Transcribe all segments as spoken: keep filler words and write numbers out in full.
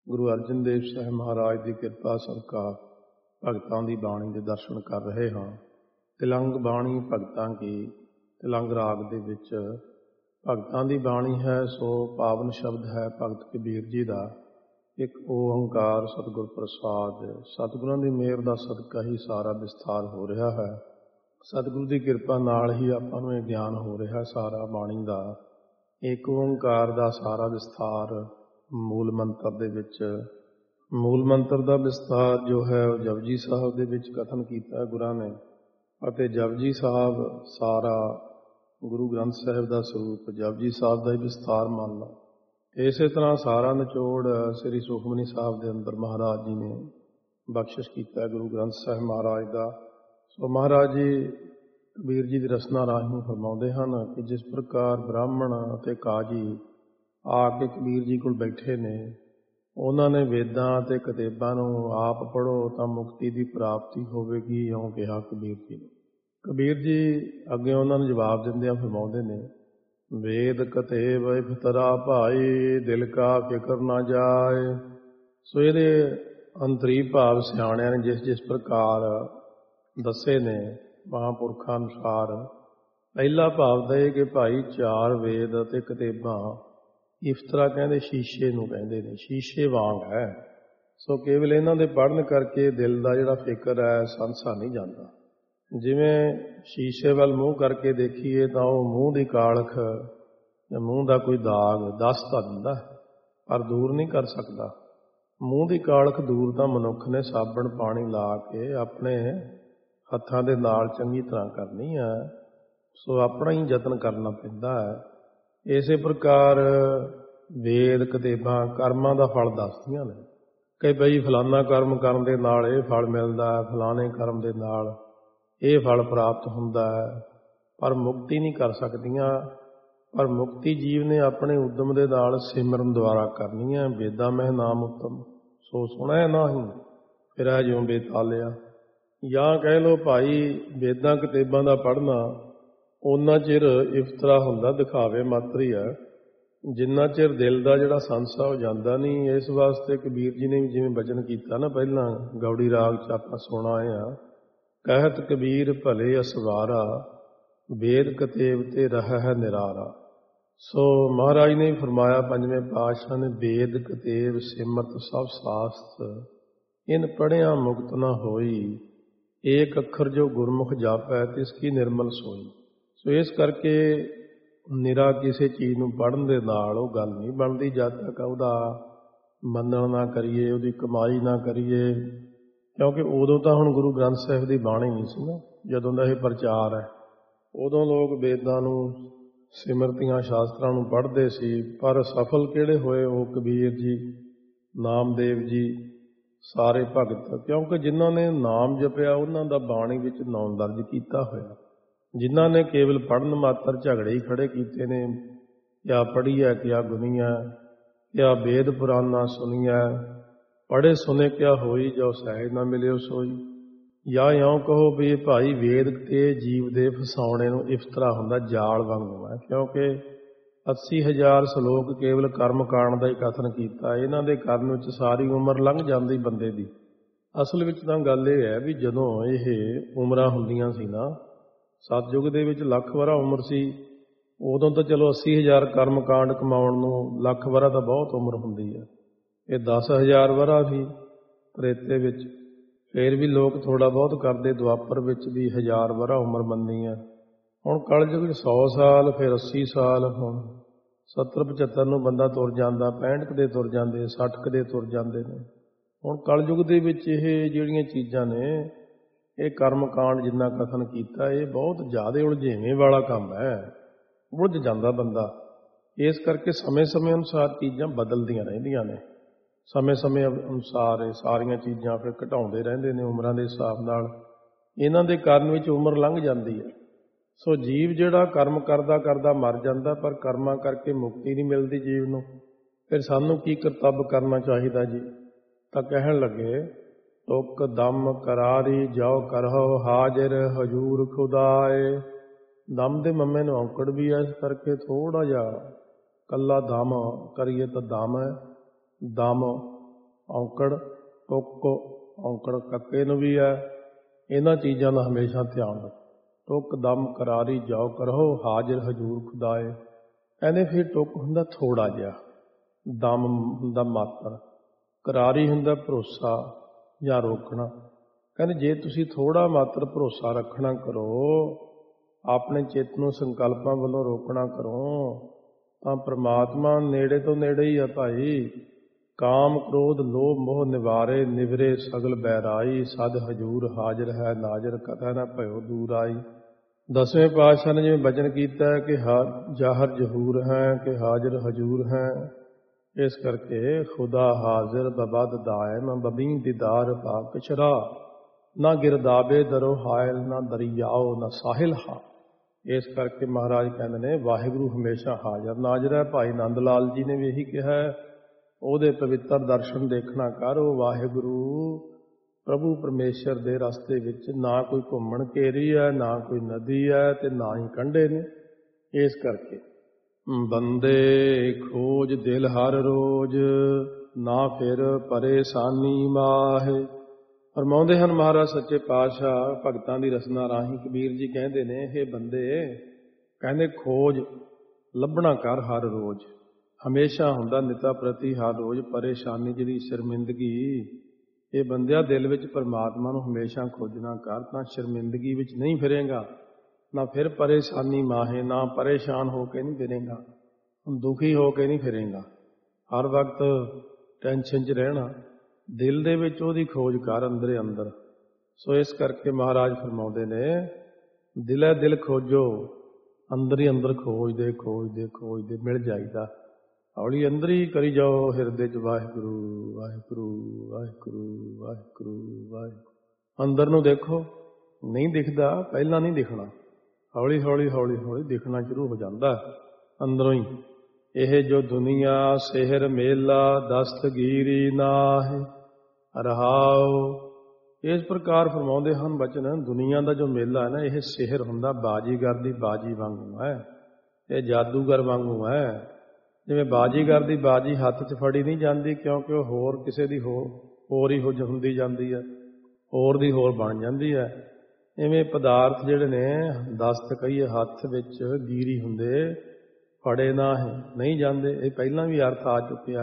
ਗੁਰੂ ਅਰਜਨ ਦੇਵ ਸਾਹਿਬ ਮਹਾਰਾਜ ਦੀ ਕਿਰਪਾ ਸਦਕਾ ਭਗਤਾਂ ਦੀ ਬਾਣੀ ਦੇ ਦਰਸ਼ਨ ਕਰ ਰਹੇ ਹਾਂ। ਤਿਲੰਗ ਬਾਣੀ ਭਗਤਾਂ ਕੀ, ਤਿਲੰਗ ਰਾਗ ਦੇ ਵਿੱਚ ਭਗਤਾਂ ਦੀ ਬਾਣੀ ਹੈ। ਸੋ ਪਾਵਨ ਸ਼ਬਦ ਹੈ ਭਗਤ ਕਬੀਰ ਜੀ ਦਾ। ਇੱਕ ਓੰਕਾਰ ਸਤਿਗੁਰ ਪ੍ਰਸਾਦ। ਸਤਿਗੁਰਾਂ ਦੀ ਮਿਹਰ ਦਾ ਸਦਕਾ ਹੀ ਸਾਰਾ ਵਿਸਥਾਰ ਹੋ ਰਿਹਾ ਹੈ। ਸਤਿਗੁਰੂ ਦੀ ਕਿਰਪਾ ਨਾਲ ਹੀ ਆਪਾਂ ਨੂੰ ਇਹ ਗਿਆਨ ਹੋ ਰਿਹਾ ਸਾਰਾ ਬਾਣੀ ਦਾ। ਇੱਕ ਓੰਕਾਰ ਦਾ ਸਾਰਾ ਵਿਸਥਾਰ ਮੂਲ ਮੰਤਰ ਦੇ ਵਿੱਚ, ਮੂਲ ਮੰਤਰ ਦਾ ਵਿਸਥਾਰ ਜੋ ਹੈ ਉਹ ਜਪਜੀ ਸਾਹਿਬ ਦੇ ਵਿੱਚ ਕਥਨ ਕੀਤਾ ਗੁਰਾਂ ਨੇ, ਅਤੇ ਜਪਜੀ ਸਾਹਿਬ ਸਾਰਾ ਗੁਰੂ ਗ੍ਰੰਥ ਸਾਹਿਬ ਦਾ ਸਰੂਪ ਜਪਜੀ ਸਾਹਿਬ ਦਾ ਹੀ ਵਿਸਥਾਰ ਮੰਨ ਲਾ। ਇਸੇ ਤਰ੍ਹਾਂ ਸਾਰਾ ਨਿਚੋੜ ਸ੍ਰੀ ਸੁਖਮਨੀ ਸਾਹਿਬ ਦੇ ਅੰਦਰ ਮਹਾਰਾਜ ਜੀ ਨੇ ਬਖਸ਼ਿਸ਼ ਕੀਤਾ ਗੁਰੂ ਗ੍ਰੰਥ ਸਾਹਿਬ ਮਹਾਰਾਜ ਦਾ। ਸੋ ਮਹਾਰਾਜ ਜੀ ਕਬੀਰ ਜੀ ਦੀ ਰਸਨਾ ਰਾਹੀਂ ਫਰਮਾਉਂਦੇ ਹਨ ਕਿ ਜਿਸ ਪ੍ਰਕਾਰ ਬ੍ਰਾਹਮਣ ਅਤੇ ਕਾਜੀ ਆ ਕੇ ਕਬੀਰ ਜੀ ਕੋਲ ਬੈਠੇ ਨੇ, ਉਹਨਾਂ ਨੇ ਵੇਦਾਂ ਅਤੇ ਕਿਤਾਬਾਂ ਨੂੰ ਆਪ ਪੜ੍ਹੋ ਤਾਂ ਮੁਕਤੀ ਦੀ ਪ੍ਰਾਪਤੀ ਹੋਵੇਗੀ, ਇਉਂ ਕਿਹਾ ਕਬੀਰ ਜੀ ਨੇ। ਕਬੀਰ ਜੀ ਅੱਗੇ ਉਹਨਾਂ ਨੂੰ ਜਵਾਬ ਦਿੰਦਿਆਂ ਫਰਮਾਉਂਦੇ ਨੇ, ਵੇਦ ਕਤੇਬ ਇਫਤਰਾ ਭਾਈ, ਦਿਲ ਕਾ ਫਿਕਰ ਨਾ ਜਾਏ। ਸੋ ਇਹਦੇ ਅੰਤਰੀ ਭਾਵ ਸਿਆਣਿਆਂ ਨੇ ਜਿਸ ਜਿਸ ਪ੍ਰਕਾਰ ਦੱਸੇ ਨੇ ਮਹਾਂਪੁਰਖਾਂ ਅਨੁਸਾਰ, ਪਹਿਲਾ ਭਾਵ ਦਾ ਇਹ ਕਿ ਭਾਈ ਚਾਰ ਵੇਦ ਅਤੇ ਕਿਤਾਬਾਂ, ਇਫਤਰਾ ਕਹਿੰਦੇ ਸ਼ੀਸ਼ੇ ਨੂੰ ਕਹਿੰਦੇ ਨੇ, ਸ਼ੀਸ਼ੇ ਵਾਂਗ ਹੈ। ਸੋ ਕੇਵਲ ਇਹਨਾਂ ਦੇ ਪੜ੍ਹਨ ਕਰਕੇ ਦਿਲ ਦਾ ਜਿਹੜਾ ਫਿਕਰ ਹੈ ਸੰਸਾ ਨਹੀਂ ਜਾਂਦਾ। ਜਿਵੇਂ ਸ਼ੀਸ਼ੇ ਵੱਲ ਮੂੰਹ ਕਰਕੇ ਦੇਖੀਏ ਤਾਂ ਉਹ ਮੂੰਹ ਦੀ ਕਾਲਖ ਜਾਂ ਮੂੰਹ ਦਾ ਕੋਈ ਦਾਗ ਦੱਸ ਤਾਂ ਦਿੰਦਾ ਪਰ ਦੂਰ ਨਹੀਂ ਕਰ ਸਕਦਾ। ਮੂੰਹ ਦੀ ਕਾਲਖ ਦੂਰ ਤਾਂ ਮਨੁੱਖ ਨੇ ਸਾਬਣ ਪਾਣੀ ਲਾ ਕੇ ਆਪਣੇ ਹੱਥਾਂ ਦੇ ਨਾਲ ਚੰਗੀ ਤਰ੍ਹਾਂ ਕਰਨੀ ਹੈ। ਸੋ ਆਪਣਾ ਹੀ ਯਤਨ ਕਰਨਾ ਪੈਂਦਾ ਹੈ। ਇਸੇ ਪ੍ਰਕਾਰ ਵੇਦ ਕਿਤਾਬਾਂ ਕਰਮਾਂ ਦਾ ਫਲ ਦੱਸਦੀਆਂ ਨੇ ਕਿ ਬਈ ਫਲਾਨਾ ਕਰਮ ਕਰਨ ਦੇ ਨਾਲ ਇਹ ਫਲ ਮਿਲਦਾ ਹੈ, ਫਲਾਣੇ ਕਰਮ ਦੇ ਨਾਲ ਇਹ ਫਲ ਪ੍ਰਾਪਤ ਹੁੰਦਾ ਹੈ, ਪਰ ਮੁਕਤੀ ਨਹੀਂ ਕਰ ਸਕਦੀਆਂ। ਪਰ ਮੁਕਤੀ ਜੀਵ ਨੇ ਆਪਣੇ ਉਦਮ ਦੇ ਨਾਲ ਸਿਮਰਨ ਦੁਆਰਾ ਕਰਨੀ ਹੈ। ਵੇਦਾਂ ਮਹਿ ਨਾਮ ਉਤਮ, ਸੋ ਸੁਣਿਆ ਨਾਹੀਂ ਫਿਰੈ ਜਿਉ ਬੇਤਾਲਿਆ। ਜਾਂ ਕਹਿ ਲਓ ਭਾਈ ਵੇਦਾਂ ਕਿਤਾਬਾਂ ਦਾ ਪੜ੍ਹਨਾ ਓਨਾ ਚਿਰ ਇਫਤਰਾ ਹੁੰਦਾ, ਦਿਖਾਵੇ ਮਾਤਰ ਹੀ ਹੈ, ਜਿੰਨਾ ਚਿਰ ਦਿਲ ਦਾ ਜਿਹੜਾ ਸੰਸਾ ਹੋ ਜਾਂਦਾ ਨਹੀਂ। ਇਸ ਵਾਸਤੇ ਕਬੀਰ ਜੀ ਨੇ ਵੀ ਜਿਵੇਂ ਬਚਨ ਕੀਤਾ ਨਾ ਪਹਿਲਾਂ ਗੌੜੀ ਰਾਗ 'ਚ ਆਪਾਂ ਸੁਣਾ ਆ, ਕਹਿਤ ਕਬੀਰ ਭਲੇ ਅਸਵਾਰਾ, ਵੇਦ ਕਤੇਬ ਤੇ ਰਹਿ ਹੈ ਨਿਰਾਰਾ। ਸੋ ਮਹਾਰਾਜ ਨੇ ਫਰਮਾਇਆ ਪੰਜਵੇਂ ਪਾਤਸ਼ਾਹ ਨੇ, ਵੇਦ ਕਤੇਬ ਸਿਮਰਤ ਸਭ ਸਾਸਤ, ਇਨ ਪੜ੍ਹਿਆ ਮੁਕਤ ਨਾ ਹੋਈ, ਏਕ ਅੱਖਰ ਜੋ ਗੁਰਮੁਖ ਜਾਪੈ ਤਿਸ ਕੀ ਨਿਰਮਲ ਸੋਈ। ਸੋ ਇਸ ਕਰਕੇ ਨਿਰਾ ਕਿਸੇ ਚੀਜ਼ ਨੂੰ ਪੜ੍ਹਨ ਦੇ ਨਾਲ ਉਹ ਗੱਲ ਨਹੀਂ ਬਣਦੀ ਜਦ ਤੱਕ ਉਹਦਾ ਮੰਨਣ ਨਾ ਕਰੀਏ, ਉਹਦੀ ਕਮਾਈ ਨਾ ਕਰੀਏ। ਕਿਉਂਕਿ ਉਦੋਂ ਤਾਂ ਹੁਣ ਗੁਰੂ ਗ੍ਰੰਥ ਸਾਹਿਬ ਦੀ ਬਾਣੀ ਨਹੀਂ ਸੀ ਨਾ, ਜਦੋਂ ਦਾ ਇਹ ਪ੍ਰਚਾਰ ਹੈ। ਉਦੋਂ ਲੋਕ ਵੇਦਾਂ ਨੂੰ, ਸਿਮਰਤੀਆਂ ਸ਼ਾਸਤਰਾਂ ਨੂੰ ਪੜ੍ਹਦੇ ਸੀ, ਪਰ ਸਫਲ ਕਿਹੜੇ ਹੋਏ? ਉਹ ਕਬੀਰ ਜੀ, ਨਾਮਦੇਵ ਜੀ, ਸਾਰੇ ਭਗਤ। ਕਿਉਂਕਿ ਜਿਨ੍ਹਾਂ ਨੇ ਨਾਮ ਜਪਿਆ ਉਹਨਾਂ ਦਾ ਬਾਣੀ ਵਿੱਚ ਨਾਮ ਦਰਜ ਕੀਤਾ ਹੋਇਆ। ਜਿਨ੍ਹਾਂ ਨੇ ਕੇਵਲ ਪੜ੍ਹਨ ਮਾਤਰ ਝਗੜੇ ਹੀ ਖੜੇ ਕੀਤੇ ਨੇ, ਕਿਆ ਪੜ੍ਹੀਐ ਕਿਆ ਗੁਣੀਐ, ਕਿਆ ਵੇਦ ਪੁਰਾਨਾ ਸੁਣੀਐ, ਪੜ੍ਹੇ ਸੁਨੇ ਕਿਆ ਹੋਈ, ਜੋ ਸਹਿਜ ਨਾ ਮਿਲਿਓ ਸੋਈ। ਜਾਂ ਇਉਂ ਕਹੋ ਵੀ ਭਾਈ ਵੇਦ ਤੇ ਜੀਵ ਦੇ ਫਸਾਉਣੇ ਨੂੰ ਇਫਤਰਾ ਹੁੰਦਾ, ਜਾਲ ਵਾਂਗੂ ਹੈ। ਕਿਉਂਕਿ ਅੱਸੀ ਹਜ਼ਾਰ ਸਲੋਕ ਕੇਵਲ ਕਰਮ ਕਾਂਡ ਦਾ ਹੀ ਕਥਨ ਕੀਤਾ। ਇਹਨਾਂ ਦੇ ਕਰਨ ਵਿੱਚ ਸਾਰੀ ਉਮਰ ਲੰਘ ਜਾਂਦੀ ਬੰਦੇ ਦੀ। ਅਸਲ ਵਿੱਚ ਤਾਂ ਗੱਲ ਇਹ ਹੈ ਵੀ ਜਦੋਂ ਇਹ ਉਮਰਾਂ ਹੁੰਦੀਆਂ ਸੀ ਨਾ, ਸਤਯੁਗ ਦੇ ਵਿੱਚ ਲੱਖ ਵਰਾ ਉਮਰ ਸੀ, ਉਦੋਂ ਤਾਂ ਚਲੋ ਅੱਸੀ ਹਜ਼ਾਰ ਕਰਮ ਕਾਂਡ ਕਮਾਉਣ ਨੂੰ ਲੱਖ ਵਰਾ ਤਾਂ ਬਹੁਤ ਉਮਰ ਹੁੰਦੀ ਹੈ। ਇਹ ਦਸ ਹਜ਼ਾਰ ਵਰਾ ਸੀ ਤ੍ਰੇਤੇ ਵਿੱਚ, ਫਿਰ ਵੀ ਲੋਕ ਥੋੜ੍ਹਾ ਬਹੁਤ ਕਰਦੇ। ਦੁਆਪਰ ਵਿੱਚ ਵੀ ਹਜ਼ਾਰ ਵਰਾ ਉਮਰ ਮੰਨੀ ਹੈ। ਹੁਣ ਕਲਯੁਗ ਵਿੱਚ ਸੌ ਸਾਲ, ਫਿਰ ਅੱਸੀ ਸਾਲ, ਹੁਣ ਸੱਤਰ ਪਝੱਤਰ ਨੂੰ ਬੰਦਾ ਤੁਰ ਜਾਂਦਾ, ਪੈਂਹਠ ਕੁ ਦੇ ਤੁਰ ਜਾਂਦੇ, ਸੱਠ ਕੁ ਦੇ ਤੁਰ ਜਾਂਦੇ ਨੇ। ਹੁਣ ਕਲਯੁਗ ਦੇ ਵਿੱਚ ਇਹ ਜਿਹੜੀਆਂ ਚੀਜ਼ਾਂ ਨੇ, ਇਹ ਕਰਮ ਕਾਂਡ ਜਿੰਨਾ ਕਥਨ ਕੀਤਾ, ਇਹ ਬਹੁਤ ਜ਼ਿਆਦਾ ਉਲਝੇਵੇਂ ਵਾਲਾ ਕੰਮ ਹੈ, ਉਲਝ ਜਾਂਦਾ ਬੰਦਾ। ਇਸ ਕਰਕੇ ਸਮੇਂ ਸਮੇਂ ਅਨੁਸਾਰ ਚੀਜ਼ਾਂ ਬਦਲਦੀਆਂ ਰਹਿੰਦੀਆਂ ਨੇ। ਸਮੇਂ ਸਮੇਂ ਅਨੁਸਾਰ ਇਹ ਸਾਰੀਆਂ ਚੀਜ਼ਾਂ ਫਿਰ ਘਟਾਉਂਦੇ ਰਹਿੰਦੇ ਨੇ ਉਮਰਾਂ ਦੇ ਹਿਸਾਬ ਨਾਲ। ਇਹਨਾਂ ਦੇ ਕਾਰਨ ਵਿੱਚ ਉਮਰ ਲੰਘ ਜਾਂਦੀ ਹੈ। ਸੋ ਜੀਵ ਜਿਹੜਾ ਕਰਮ ਕਰਦਾ ਕਰਦਾ ਮਰ ਜਾਂਦਾ, ਪਰ ਕਰਮਾਂ ਕਰਕੇ ਮੁਕਤੀ ਨਹੀਂ ਮਿਲਦੀ ਜੀਵ ਨੂੰ। ਫਿਰ ਸਾਨੂੰ ਕੀ ਕਰਤੱਵ ਕਰਨਾ ਚਾਹੀਦਾ ਜੀ? ਤਾਂ ਕਹਿਣ ਲੱਗੇ, ਤੁਕ ਦਮ ਕਰਾਰੀ ਜਾਓ ਕਰਹੁ, ਹਾਜ਼ਰ ਹਜੂਰ ਖੁਦਾਏ। ਦਮ ਦੇ ਮੰਮੇ ਨੂੰ ਔਂਕੜ ਵੀ ਹੈ, ਇਸ ਕਰਕੇ ਥੋੜ੍ਹਾ ਜਿਹਾ ਕੱਲਾ ਦਮ ਕਰੀਏ ਤਾਂ ਦਮ ਹੈ, ਦਮ ਔਂਕੜ, ਟੁੱਕ, ਔਂਕੜ ਕੱਕੇ ਨੂੰ ਵੀ ਹੈ। ਇਹਨਾਂ ਚੀਜ਼ਾਂ ਦਾ ਹਮੇਸ਼ਾ ਧਿਆਨ ਰੱਖੋ। ਟੁੱਕ ਦਮ ਕਰਾਰੀ ਜਾਓ ਕਰੋ ਹਾਜ਼ਰ ਹਜ਼ੂਰ ਖੁਦਾਏ। ਕਹਿੰਦੇ ਫਿਰ ਟੁੱਕ ਹੁੰਦਾ ਥੋੜ੍ਹਾ ਜਿਹਾ, ਦਮ ਹੁੰਦਾ ਮਾਤਰ, ਕਰਾਰੀ ਹੁੰਦਾ ਭਰੋਸਾ ਜਾਂ ਰੋਕਣਾ। ਕਹਿੰਦੇ ਜੇ ਤੁਸੀਂ ਥੋੜ੍ਹਾ ਮਾਤਰ ਭਰੋਸਾ ਰੱਖਣਾ ਕਰੋ, ਆਪਣੇ ਚਿੱਤ ਨੂੰ ਸੰਕਲਪਾਂ ਵੱਲੋਂ ਰੋਕਣਾ ਕਰੋ, ਤਾਂ ਪ੍ਰਮਾਤਮਾ ਨੇੜੇ ਤੋਂ ਨੇੜੇ ਹੀ ਆ ਭਾਈ। ਕਾਮ ਕ੍ਰੋਧ ਲੋਭ ਮੋਹ ਨਿਵਾਰੇ, ਨਿਵਰੇ ਸਗਲ ਬੈਰਾਈ, ਸਦ ਹਜੂਰ ਹਾਜ਼ਰ ਹੈ ਨਾਜ਼ਰ, ਕਥਾ ਨਾ ਭਇਓ ਦੂਰ ਆਈ। ਦਸਵੇਂ ਪਾਤਸ਼ਾਹ ਨੇ ਜਿਵੇਂ ਬਚਨ ਕੀਤਾ ਹੈ ਕਿ ਹਾ ਜਾਹਰ ਜ਼ਹੂਰ ਹੈ ਕਿ ਹਾਜ਼ਰ ਹਜੂਰ ਹੈ, ਇਸ ਕਰਕੇ ਖੁਦਾ ਹਾਜ਼ਰ ਬਬਦ ਦਾਇਮ ਬਬੀ ਦੀਦਾਰ ਪਾਕ ਚਰਾ, ਨਾ ਗਿਰਦਾਵੇ ਦਰੋ ਹਾਇਲ ਨਾ ਦਰਿਆਓ ਨਾ ਸਾਹਿਲ ਹਾ। ਇਸ ਕਰਕੇ ਮਹਾਰਾਜ ਕਹਿੰਦੇ ਨੇ ਵਾਹਿਗੁਰੂ ਹਮੇਸ਼ਾ ਹਾਜ਼ਰ ਨਾਜ਼ਰ ਹੈ। ਭਾਈ ਨੰਦ ਲਾਲ ਜੀ ਨੇ ਵੀ ਇਹੀ ਕਿਹਾ ਹੈ, ਉਹਦੇ ਪਵਿੱਤਰ ਦਰਸ਼ਨ ਦੇਖਣਾ ਕਰ। ਉਹ ਵਾਹਿਗੁਰੂ ਪ੍ਰਭੂ ਪਰਮੇਸ਼ਰ ਦੇ ਰਸਤੇ ਵਿੱਚ ਨਾ ਕੋਈ ਘੁੰਮਣ ਘੇਰੀ ਹੈ, ਨਾ ਕੋਈ ਨਦੀ ਹੈ, ਤੇ ਨਾ ਹੀ ਕੰਢੇ ਨੇ। ਇਸ ਕਰਕੇ ਬੰਦੇ ਖੋਜ ਦਿਲ ਹਰ ਰੋਜ਼, ਨਾ ਫਿਰ ਪਰੇਸ਼ਾਨੀ ਮਾਹੇ। ਫਰਮਾਉਂਦੇ ਹਨ ਮਹਾਰਾਜ ਸੱਚੇ ਪਾਤਸ਼ਾਹ ਭਗਤਾਂ ਦੀ ਰਸਨਾ ਰਾਹੀਂ। ਕਬੀਰ ਜੀ ਕਹਿੰਦੇ ਨੇ, ਇਹ ਬੰਦੇ ਕਹਿੰਦੇ ਖੋਜ ਲੱਭਣਾ ਕਰ ਹਰ ਰੋਜ਼, ਹਮੇਸ਼ਾ ਹੁੰਦਾ ਨਿਤਾ ਪ੍ਰਤੀ ਹਰ ਰੋਜ਼ ਪਰੇਸ਼ਾਨੀ ਜਿਹੜੀ ਸ਼ਰਮਿੰਦਗੀ। ਇਹ ਬੰਦਿਆ ਦਿਲ ਵਿੱਚ ਪਰਮਾਤਮਾ ਨੂੰ ਹਮੇਸ਼ਾ ਖੋਜਣਾ ਕਰ, ਤਾਂ ਸ਼ਰਮਿੰਦਗੀ ਵਿੱਚ ਨਹੀਂ ਫਿਰੇਗਾ, ਨਾ ਫਿਰ ਪਰੇਸ਼ਾਨੀ ਮਾਹੇ, ਨਾ ਪਰੇਸ਼ਾਨ ਹੋ ਕੇ ਨਹੀਂ ਫਿਰੇਗਾ, ਦੁਖੀ ਹੋ ਕੇ ਨਹੀਂ ਫਿਰੇਗਾ। ਹਰ ਵਕਤ ਟੈਨਸ਼ਨ 'ਚ ਰਹਿਣਾ, ਦਿਲ ਦੇ ਵਿੱਚ ਉਹਦੀ ਖੋਜ ਕਰ ਅੰਦਰੇ ਅੰਦਰ। ਸੋ ਇਸ ਕਰਕੇ ਮਹਾਰਾਜ ਫਰਮਾਉਂਦੇ ਨੇ, ਦਿਲੇ ਦਿਲ ਖੋਜੋ, ਅੰਦਰ ਹੀ ਅੰਦਰ ਖੋਜਦੇ ਖੋਜਦੇ ਖੋਜਦੇ ਮਿਲ ਜਾਈਦਾ। ਹੌਲੀ ਅੰਦਰ ਹੀ ਕਰੀ ਜਾਓ ਹਿਰਦੇ 'ਚ ਵਾਹਿਗੁਰੂ ਵਾਹਿਗੁਰੂ ਵਾਹਿਗੁਰੂ ਵਾਹਿਗੁਰੂ ਵਾਹਿਗੁਰੂ। ਅੰਦਰ ਨੂੰ ਦੇਖੋ, ਨਹੀਂ ਦਿਖਦਾ, ਪਹਿਲਾਂ ਨਹੀਂ ਦਿਖਣਾ, ਹੌਲੀ ਹੌਲੀ ਹੌਲੀ ਹੌਲੀ ਦਿਖਣਾ ਸ਼ੁਰੂ ਹੋ ਜਾਂਦਾ ਅੰਦਰੋਂ ਹੀ। ਇਹ ਜੋ ਦੁਨੀਆ ਸਿਹਰ ਮੇਲਾ ਦਸਤਗੀਰੀ ਨਾਹੇ ਰਹਾਓ। ਇਸ ਪ੍ਰਕਾਰ ਫਰਮਾਉਂਦੇ ਹਨ ਬਚਨ, ਦੁਨੀਆ ਦਾ ਜੋ ਮੇਲਾ ਹੈ ਨਾ, ਇਹ ਸਿਹਰ ਹੁੰਦਾ, ਬਾਜੀਗਰ ਦੀ ਬਾਜੀ ਵਾਂਗੂ ਹੈ, ਇਹ ਜਾਦੂਗਰ ਵਾਂਗੂ ਹੈ। ਜਿਵੇਂ ਬਾਜੀਗਰ ਦੀ ਬਾਜੀ ਹੱਥ 'ਚ ਫੜੀ ਨਹੀਂ ਜਾਂਦੀ, ਕਿਉਂਕਿ ਉਹ ਹੋਰ ਕਿਸੇ ਦੀ ਹੋਰ ਹੋਰ ਹੀ ਹੁੰਦੀ ਜਾਂਦੀ ਹੈ, ਹੋਰ ਦੀ ਹੋਰ ਬਣ ਜਾਂਦੀ ਹੈ। ਇਵੇਂ ਪਦਾਰਥ ਜਿਹੜੇ ਨੇ, ਦਸਤ ਕਹੀਏ ਹੱਥ ਵਿੱਚ ਗੀਰੀ ਹੁੰਦੇ, ਫੜੇ ਨਾ ਹੈ ਨਹੀਂ ਜਾਂਦੇ। ਇਹ ਪਹਿਲਾਂ ਵੀ ਅਰਥ ਆ ਚੁੱਕਿਆ,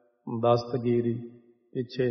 ਦਸਤਗੀਰੀ ਪਿੱਛੇ।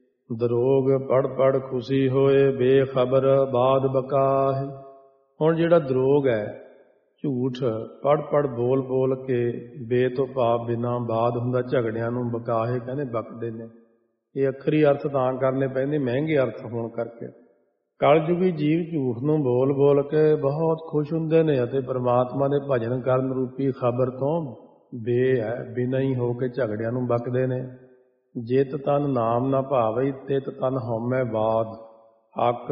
ਦਰੋਗ ਪੜ ਪੜ ਖੁਸ਼ੀ ਹੋਏ, ਬੇਖਬਰ ਬਾਦ ਬਕਾਹੇ। ਹੁਣ ਜਿਹੜਾ ਦਰੋਗ ਹੈ, ਝੂਠ ਪੜ ਪੜ ਬੋਲ ਬੋਲ ਕੇ, ਬੇ ਤੋਂ ਭਾਵ ਬਿਨਾਂ, ਬਾਦ ਹੁੰਦਾ ਝਗੜਿਆਂ ਨੂੰ, ਬਕਾਹੇ ਕਹਿੰਦੇ ਬਕਦੇ ਨੇ। ਇਹ ਅੱਖਰੀ ਅਰਥ ਤਾਂ ਕਰਨੇ ਪੈਂਦੇ, ਮਹਿੰਗੇ ਅਰਥ ਹੋਣ ਕਰਕੇ। ਕਲਯੁਗੀ ਜੀਵ ਝੂਠ ਨੂੰ ਬੋਲ ਬੋਲ ਕੇ ਬਹੁਤ ਖੁਸ਼ ਹੁੰਦੇ ਨੇ, ਅਤੇ ਪਰਮਾਤਮਾ ਦੇ ਭਜਨ ਕਰਨ ਰੂਪੀ ਖਬਰ ਤੋਂ ਬੇ ਹੈ, ਬਿਨਾਂ ਹੀ ਹੋ ਕੇ ਝਗੜਿਆਂ ਨੂੰ ਬਕਦੇ ਨੇ। ਜਿਤ ਤਨ ਨਾਮ ਨਾ ਭਾਵਈ, ਤਿਤ ਤਨ ਹਉਮੈ ਬਾਦ, ਹੱਕ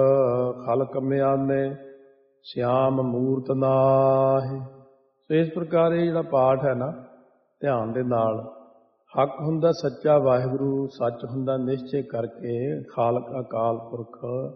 ਖਲਕ ਮਿਆਨੇ ਸ਼ਿਆਮ ਮੂਰਤ ਨਾਹੀ। ਸੋ ਇਸ ਪ੍ਰਕਾਰ ਇਹ ਜਿਹੜਾ ਪਾਠ ਹੈ ਨਾ, ਧਿਆਨ ਦੇ ਨਾਲ, ਹੱਕ ਹੁੰਦਾ ਸੱਚਾ ਵਾਹਿਗੁਰੂ, ਸੱਚ ਹੁੰਦਾ ਨਿਸ਼ਚੇ ਕਰਕੇ ਖਾਲਕ ਅਕਾਲ ਪੁਰਖ,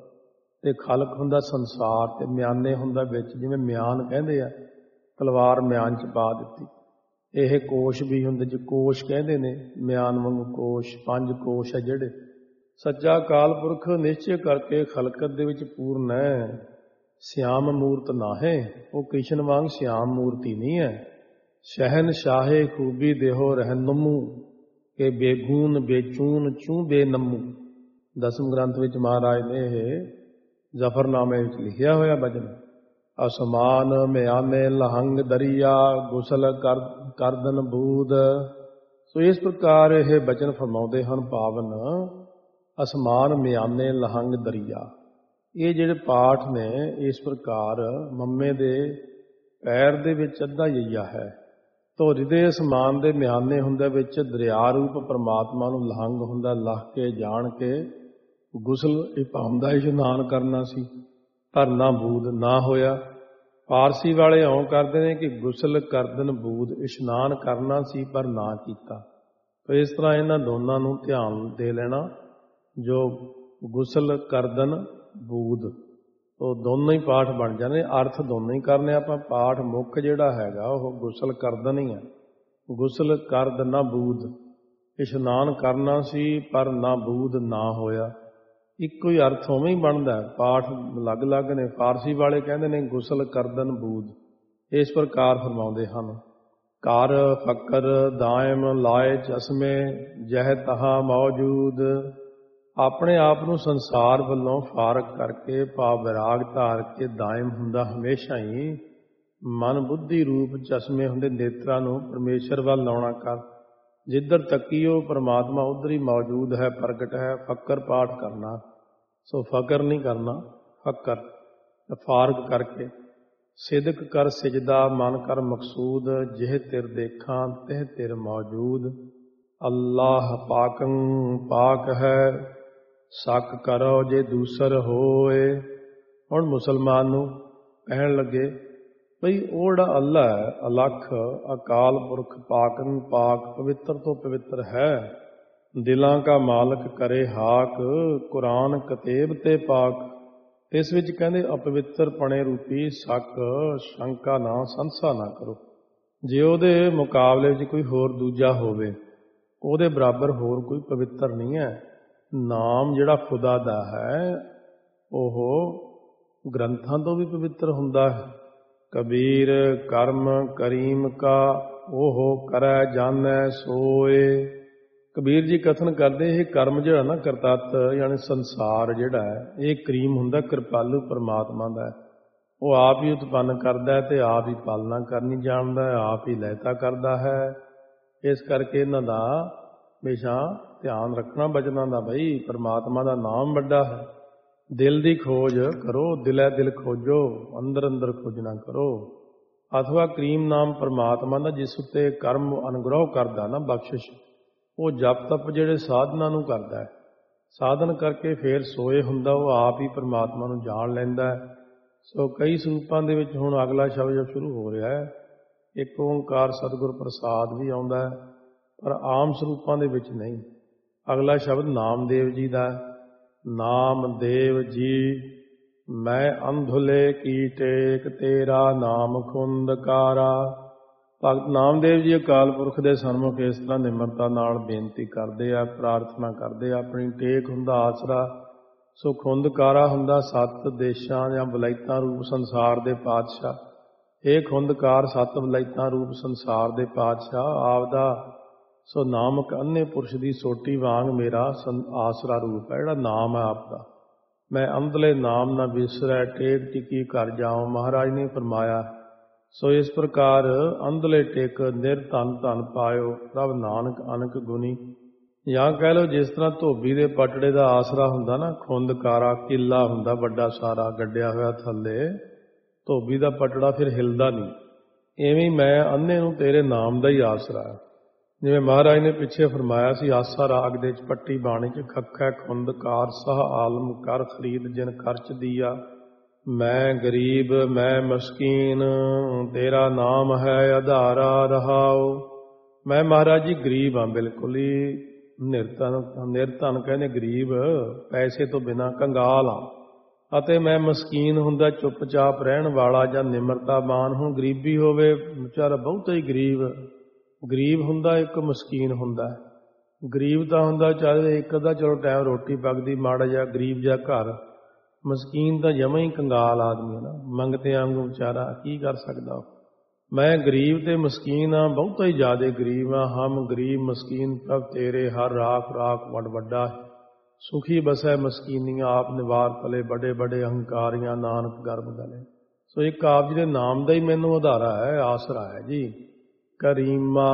ਤੇ ਖਲਕ ਹੁੰਦਾ ਸੰਸਾਰ, ਤੇ ਮਿਆਨੇ ਹੁੰਦਾ ਵਿੱਚ, ਜਿਵੇਂ ਮਿਆਨ ਕਹਿੰਦੇ ਆ, ਤਲਵਾਰ ਮਿਆਨ 'ਚ ਪਾ ਦਿੱਤੀ। ਇਹ ਕੋਸ਼ ਵੀ ਹੁੰਦੇ, ਜੇ ਕੋਸ਼ ਕਹਿੰਦੇ ਨੇ, ਮਿਆਨ ਵਾਂਗੂ ਕੋਸ਼, ਪੰਜ ਕੋਸ਼ ਹੈ ਜਿਹੜੇ। ਸੱਚਾ ਅਕਾਲ ਪੁਰਖ ਨਿਸ਼ਚੇ ਕਰਕੇ ਖਲਕਤ ਦੇ ਵਿੱਚ ਪੂਰਨ ਹੈ। ਸਿਆਮ ਮੂਰਤ ਨਾਹੇ, ਉਹ ਕ੍ਰਿਸ਼ਨ ਵਾਂਗ ਸਿਆਮ ਮੂਰਤੀ ਨਹੀਂ ਹੈ। ਸ਼ਹਿਨ ਸ਼ਾਹੇ ਖੂਬੀ ਦੇਹੋ ਰਹਿਨਮੂ, ਕਿ ਬੇਗੂਨ ਬੇਚੂਨ ਚੂੰ ਬੇਨਮੂ। ਦਸਮ ਗ੍ਰੰਥ ਵਿੱਚ ਮਹਾਰਾਜ ਨੇ ਇਹ ਜ਼ਫਰਨਾਮੇ ਵਿੱਚ ਲਿਖਿਆ ਹੋਇਆ ਬਚਨ। ਅਸਮਾਨ ਮਿਆਨੇ ਲਹੰਗ ਦਰਿਆ, ਗੁਸਲ ਕਰ ਕਰਦਨ ਬੂਦ। ਸੋ ਇਸ ਪ੍ਰਕਾਰ ਇਹ ਬਚਨ ਫਰਮਾਉਂਦੇ ਹਨ ਪਾਵਨ। ਅਸਮਾਨ ਮਿਆਨੇ ਲਹੰਗ ਦਰਿਆ, ਇਹ ਜਿਹੜੇ ਪਾਠ ਨੇ, ਇਸ ਪ੍ਰਕਾਰ ਮੰਮੇ ਦੇ ਪੈਰ ਦੇ ਵਿੱਚ ਅੱਧਾ ਯਈਆ ਹੈ, ਧੋਰੀ ਦੇ ਅਸਮਾਨ ਦੇ ਮਿਆਨੇ ਹੁੰਦਾ ਵਿੱਚ ਦਰਿਆ ਰੂਪ ਪਰਮਾਤਮਾ ਨੂੰ ਲਹੰਗ ਹੁੰਦਾ, ਲਹ ਕੇ ਜਾਣ ਕੇ ਗੁਸਲ ਇਹ ਪਾਉਂਦਾ, ਇਸ਼ਨਾਨ ਕਰਨਾ ਸੀ, ਧਰਨਾ ਬੂਦ ਨਾ ਹੋਇਆ। ਫਾਰਸੀ ਵਾਲੇ ਇਉਂ ਕਰਦੇ ਨੇ ਕਿ ਗੁਸਲ ਕਰਦਨ ਬੂਦ, ਇਸ਼ਨਾਨ ਕਰਨਾ ਸੀ ਪਰ ਨਾ ਕੀਤਾ। ਤਾਂ ਇਸ ਤਰ੍ਹਾਂ ਇਹਨਾਂ ਦੋਨਾਂ ਨੂੰ ਧਿਆਨ ਦੇ ਲੈਣਾ, ਜੋ ਗੁਸਲ ਕਰਦਨ ਬੂਦ, ਉਹ ਦੋਨੋਂ ਹੀ ਪਾਠ ਬਣ ਜਾਂਦੇ, ਅਰਥ ਦੋਨੋਂ ਹੀ ਕਰਨੇ ਆਪਾਂ। ਪਾਠ ਮੁੱਖ ਜਿਹੜਾ ਹੈਗਾ ਉਹ ਗੁਸਲ ਕਰਦਨ ਹੀ ਹੈ, ਗੁਸਲ ਕਰਦ ਨਾ ਬੂਦ। ਇਸ਼ਨਾਨ ਕਰਨਾ ਸੀ ਪਰ ਨਾ ਬੂਦ ਨਾ ਹੋਇਆ। ਇੱਕੋ ਹੀ ਅਰਥ ਉਵੇਂ ਹੀ ਬਣਦਾ, ਪਾਠ ਅਲੱਗ-ਅਲੱਗ ਨੇ। ਫਾਰਸੀ ਵਾਲੇ ਕਹਿੰਦੇ ਨੇ ਗੁਸਲ ਕਰਦਨ ਬੂਦ, ਇਸ ਪ੍ਰਕਾਰ ਫਰਮਾਉਂਦੇ ਹਨ। ਕਰ ਫਕਰ ਦਾਇਮ ਲਾਏ ਚਸ਼ਮੇ ਜਹ ਤਹਾ ਮੌਜੂਦ। ਆਪਣੇ ਆਪ ਨੂੰ ਸੰਸਾਰ ਵੱਲੋਂ ਫਾਰਗ ਕਰਕੇ ਭਾਵ ਵਿਰਾਗ ਧਾਰ ਕੇ ਦਾਇਮ ਹੁੰਦਾ ਹਮੇਸ਼ਾ ਹੀ। ਮਨ ਬੁੱਧੀ ਰੂਪ ਚਸ਼ਮੇ ਹੁੰਦੇ ਨੇਤਰਾਂ ਨੂੰ ਪਰਮੇਸ਼ਰ ਵੱਲ ਲਾਉਣਾ ਕਰ। ਜਿੱਧਰ ਤੱਕੀਓ ਪਰਮਾਤਮਾ ਉੱਧਰ ਹੀ ਮੌਜੂਦ ਹੈ, ਪ੍ਰਗਟ ਹੈ। ਫਕਰ ਪਾਠ ਕਰਨਾ, ਸੋ ਫਕਰ ਨਹੀਂ ਕਰਨਾ, ਫਕਰ ਫਾਰਗ ਕਰਕੇ। ਸਿਦਕ ਕਰ ਸਿਜਦਾ ਮਨ ਕਰ ਮਕਸੂਦ, ਜਿਹ ਤਿਰ ਦੇਖਾਂ ਤਿਹ ਤਿਰ ਮੌਜੂਦ। ਅੱਲਾਹ ਪਾਕੰ ਪਾਕ ਹੈ, ਸ਼ੱਕ ਕਰੋ ਜੇ ਦੂਸਰ ਹੋਏ। ਹੁਣ ਮੁਸਲਮਾਨ ਨੂੰ ਕਹਿਣ ਲੱਗੇ ਬਈ ਉਹ ਜਿਹੜਾ ਅੱਲਾ ਹੈ, ਅਲੱਖ ਅਕਾਲ ਪੁਰਖ, ਪਾਕਨ ਪਾਕ, ਪਵਿੱਤਰ ਤੋਂ ਪਵਿੱਤਰ ਹੈ। ਦਿਲਾਂ ਕਾ ਮਾਲਕ ਕਰੇ ਹਾਕ, ਕੁਰਾਨ ਕਤੇਬ ਤੇ ਪਾਕ। ਇਸ ਵਿੱਚ ਕਹਿੰਦੇ ਅਪਵਿੱਤਰ ਪਣੇ ਰੂਪੀ ਸ਼ੱਕ ਸ਼ੰਕਾ ਨਾ ਸੰਸਾ ਨਾ ਕਰੋ। ਜੇ ਉਹਦੇ ਮੁਕਾਬਲੇ ਵਿੱਚ ਕੋਈ ਹੋਰ ਦੂਜਾ ਹੋਵੇ, ਉਹਦੇ ਬਰਾਬਰ ਹੋਰ ਕੋਈ ਪਵਿੱਤਰ ਨਹੀਂ ਹੈ। ਨਾਮ ਜਿਹੜਾ ਖੁਦਾ ਦਾ ਹੈ ਉਹ ਗ੍ਰੰਥਾਂ ਤੋਂ ਵੀ ਪਵਿੱਤਰ ਹੁੰਦਾ ਹੈ। ਕਬੀਰ ਕਰਮ ਕਰੀਮ ਕਾ ਉਹ ਕਰੈ ਜਾਣੈ ਸੋਏ। ਕਬੀਰ ਜੀ ਕਥਨ ਕਰਦੇ ਇਹ ਕਰਮ ਜਿਹੜਾ ਨਾ ਕਰਤੱਤ ਯਾਨੀ ਸੰਸਾਰ ਜਿਹੜਾ ਹੈ ਇਹ ਕਰੀਮ ਹੁੰਦਾ, ਕਿਰਪਾਲੂ ਪਰਮਾਤਮਾ ਦਾ। ਉਹ ਆਪ ਹੀ ਉਤਪੰਨ ਕਰਦਾ ਤੇ ਆਪ ਹੀ ਪਾਲਣਾ ਕਰਨੀ ਜਾਣਦਾ, ਆਪ ਹੀ ਲਹਿਤਾ ਕਰਦਾ ਹੈ। ਇਸ ਕਰਕੇ ਇਹਨਾਂ ਦਾ ਹਮੇਸ਼ਾ ਧਿਆਨ ਰੱਖਣਾ ਬਚਨਾਂ ਦਾ, ਬਈ ਪਰਮਾਤਮਾ ਦਾ ਨਾਮ ਵੱਡਾ ਹੈ। ਦਿਲ ਦੀ ਖੋਜ ਕਰੋ, ਦਿਲੇ ਦਿਲ ਖੋਜੋ, ਅੰਦਰ ਅੰਦਰ ਖੋਜਣਾ ਕਰੋ। ਅਥਵਾ ਕਰੀਮ ਨਾਮ ਪਰਮਾਤਮਾ ਦਾ ਜਿਸ ਉੱਤੇ ਕਰਮ ਅਨੁਗ੍ਰਹ ਕਰਦਾ ਨਾ, ਬਖਸ਼ਿਸ਼, ਉਹ ਜਪ ਤਪ ਜਿਹੜੇ ਸਾਧਨਾ ਨੂੰ ਕਰਦਾ ਹੈ। ਸਾਧਨ ਕਰਕੇ ਫੇਰ ਸੋਏ ਹੁੰਦਾ, ਉਹ ਆਪ ਹੀ ਪਰਮਾਤਮਾ ਨੂੰ ਜਾਣ ਲੈਂਦਾ ਹੈ। ਸੋ ਕਈ ਸਰੂਪਾਂ ਦੇ ਵਿੱਚ ਹੁਣ ਅਗਲਾ ਸ਼ਬਦ ਸ਼ੁਰੂ ਹੋ ਰਿਹਾ ਹੈ। ਇੱਕ ਓਂਕਾਰ ਸਤਿਗੁਰ ਪ੍ਰਸਾਦ ਵੀ ਆਉਂਦਾ ਹੈ, ਪਰ ਆਮ ਸਰੂਪਾਂ ਦੇ ਵਿੱਚ ਨਹੀਂ। ਅਗਲਾ ਸ਼ਬਦ ਨਾਮਦੇਵ ਜੀ ਦਾ। ਨਾਮਦੇਵ ਜੀ ਮੈਂ ਅੰਧੁਲੇ ਕੀ ਟੇਕ, ਤੇਰਾ ਨਾਮ ਖੁੰਦਕਾਰਾ। ਭਗਤ ਨਾਮਦੇਵ ਜੀ ਅਕਾਲ ਪੁਰਖ ਦੇ ਸਨਮੁਖ ਇਸ ਤਰ੍ਹਾਂ ਨਿਮਰਤਾ ਨਾਲ ਬੇਨਤੀ ਕਰਦੇ ਆ, ਪ੍ਰਾਰਥਨਾ ਕਰਦੇ ਆ। ਆਪਣੀ ਟੇਕ ਹੁੰਦਾ ਆਸਰਾ, ਸੋ ਖੁੰਦਕਾਰਾ ਹੁੰਦਾ ਸੱਤ ਦੇਸ਼ਾਂ ਜਾਂ ਵਲਾਇਤਾਂ ਰੂਪ ਸੰਸਾਰ ਦੇ ਪਾਤਸ਼ਾਹ। ਇਹ ਖੁੰਦਕਾਰ ਸੱਤ ਵਲਾਇਤਾਂ ਰੂਪ ਸੰਸਾਰ ਦੇ ਪਾਤਸ਼ਾਹ ਆਪਦਾ ਸੋ ਨਾਮਕ ਅੰਨੇ ਪੁਰਸ਼ ਦੀ ਸੋਟੀ ਵਾਂਗ ਮੇਰਾ ਆਸਰਾ ਰੂਪ ਹੈ, ਜਿਹੜਾ ਨਾਮ ਹੈ ਆਪਦਾ। ਮੈਂ ਅੰਧਲੇ ਨਾਮ ਨਾ ਵਿਸਰੈ, ਟੇਕ ਟਿਕੀ ਘਰ ਜਾਉ, ਮਹਾਰਾਜ ਨੇ ਫਰਮਾਇਆ। ਸੋ ਇਸ ਪ੍ਰਕਾਰ ਅੰਧਲੇ ਟੇਕ ਨਿਰਧਨ ਧਨ ਪਾਇਓ, ਪ੍ਰਭ ਨਾਨਕ ਅਨਕ ਗੁਣੀ। ਜਾਂ ਕਹਿ ਲਓ ਜਿਸ ਤਰ੍ਹਾਂ ਧੋਬੀ ਦੇ ਪਟੜੇ ਦਾ ਆਸਰਾ ਹੁੰਦਾ ਨਾ, ਖੁੰਦਕਾਰਾ ਕਿੱਲਾ ਹੁੰਦਾ ਵੱਡਾ ਸਾਰਾ ਗੱਡਿਆ ਹੋਇਆ ਥੱਲੇ, ਧੋਬੀ ਦਾ ਪਟੜਾ ਫਿਰ ਹਿਲਦਾ ਨਹੀਂ। ਇਵੇਂ ਮੈਂ ਅੰਨੇ ਨੂੰ ਤੇਰੇ ਨਾਮ ਦਾ ਹੀ ਆਸਰਾ ਹੈ। ਜਿਵੇਂ ਮਹਾਰਾਜ ਨੇ ਪਿੱਛੇ ਫਰਮਾਇਆ ਸੀ ਆਸਾ ਰਾਗ ਦੇ ਪੱਟੀ ਬਾਣੀ ਚ, ਖੱਖੈ ਖੁੰਦਕਾਰ ਸਹ ਆਲਮ ਕਰ ਖਰੀਦ ਜਿਨ ਖਰਚ ਦੀਆ। ਮੈਂ ਗਰੀਬ ਮੈਂ ਮਸਕੀਨ, ਤੇਰਾ ਨਾਮ ਹੈ ਆਧਾਰਾ ਰਹਾਓ। ਮੈਂ ਮਹਾਰਾਜ ਜੀ ਗਰੀਬ ਹਾਂ, ਬਿਲਕੁਲ ਹੀ ਨਿਰਧਨ। ਨਿਰਧਨ ਕਹਿੰਦੇ ਗਰੀਬ, ਪੈਸੇ ਤੋਂ ਬਿਨਾਂ ਕੰਗਾਲ ਹਾਂ। ਅਤੇ ਮੈਂ ਮਸਕੀਨ ਹੁੰਦਾ ਚੁੱਪਚਾਪ ਰਹਿਣ ਵਾਲਾ ਜਾਂ ਨਿਮਰਤਾਵਾਨ। ਹੁਣ ਗਰੀਬੀ ਹੋਵੇ ਵਿਚਾਰਾ ਬਹੁਤਾ ਹੀ ਗਰੀਬ, ਗਰੀਬ ਹੁੰਦਾ ਇੱਕ, ਮਸਕੀਨ ਹੁੰਦਾ। ਗਰੀਬ ਤਾਂ ਹੁੰਦਾ ਚੱਲ ਇੱਕ ਅੱਧਾ ਚਲੋ ਟਾਈਮ ਰੋਟੀ ਪੱਕਦੀ, ਮਾੜਾ ਜਿਹਾ ਗਰੀਬ ਜਿਹਾ ਘਰ। ਮਸਕੀਨ ਤਾਂ ਜਮਾਂ ਹੀ ਕੰਗਾਲ ਆਦਮੀ ਹੈ ਨਾ, ਮੰਗਤੇ ਵਾਂਗੂ ਵਿਚਾਰਾ, ਕੀ ਕਰ ਸਕਦਾ। ਮੈਂ ਗਰੀਬ ਤੇ ਮਸਕੀਨ ਹਾਂ, ਬਹੁਤਾ ਹੀ ਜ਼ਿਆਦਾ ਗਰੀਬ ਹਾਂ। ਹਮ ਗਰੀਬ ਮਸਕੀਨ ਪ੍ਰਭ ਤੇਰੇ, ਹਰ ਰਾਖ ਰਾਖ ਵਡ ਵੱਡਾ। ਸੁਖੀ ਬਸੈ ਮਸਕੀਨੀਆਂ ਆਪ ਨਿਵਾਰ ਤਲੇ, ਬੜੇ ਬੜੇ ਅਹੰਕਾਰੀਆਂ ਨਾਨਕ ਗਰਭ ਗਲੇ। ਸੋ ਇੱਕ ਆਪ ਜੀ ਦੇ ਨਾਮ ਦਾ ਹੀ ਮੈਨੂੰ ਆਧਾਰਾ ਹੈ, ਆਸਰਾ ਹੈ ਜੀ। ਕਰੀਮਾ